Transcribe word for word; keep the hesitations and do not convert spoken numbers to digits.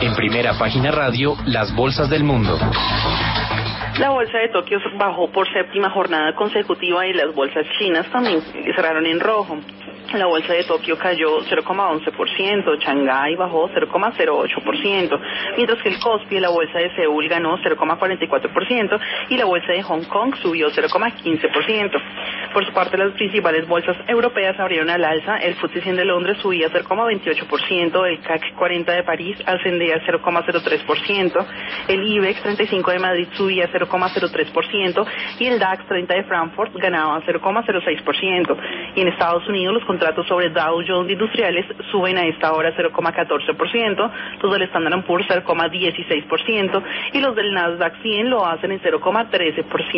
En Primera Página Radio, las bolsas del mundo. La bolsa de Tokio bajó por séptima jornada consecutiva y las bolsas chinas también cerraron en rojo. La bolsa de Tokio cayó cero coma once por ciento, Shanghái bajó cero coma cero ocho por ciento, mientras que el Kospi de la bolsa de Seúl ganó cero coma cuarenta y cuatro por ciento y la bolsa de Hong Kong subió cero coma quince por ciento. Por su parte, las principales bolsas europeas abrieron al alza. El F T S E cien de Londres subía cero coma veintiocho por ciento, el C A C cuarenta de París ascendía cero coma cero tres por ciento, el IBEX treinta y cinco de Madrid subía cero coma cero tres por ciento y el DAX treinta de Frankfurt ganaba cero coma cero seis por ciento. Y en Estados Unidos los contratos sobre Dow Jones Industriales suben a esta hora cero coma catorce por ciento, los del Standard and Poor's cero coma dieciséis por ciento y los del Nasdaq cien lo hacen en cero coma trece por ciento.